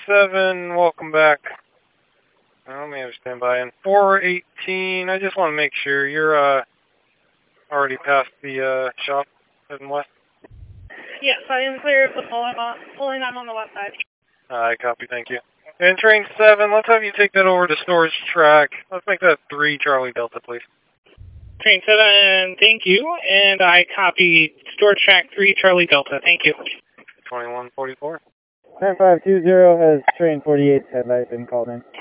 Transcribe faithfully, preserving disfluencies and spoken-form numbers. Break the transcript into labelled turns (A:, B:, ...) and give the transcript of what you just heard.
A: seven, welcome back. Let me stand by. And four eighteen, I just want to make sure you're uh, already past the uh, shop heading west.
B: Yes, I am clear of the pulling. On, pulling I'm on the left side.
A: I copy, thank you. And train seven, let's have you take that over to storage track. Let's make that three Charlie Delta, please.
B: Train seven, thank you. And I copy storage track three Charlie Delta. Thank you.
A: twenty-one forty-four.
C: nine five two zero has train forty-eight's headlight been called in.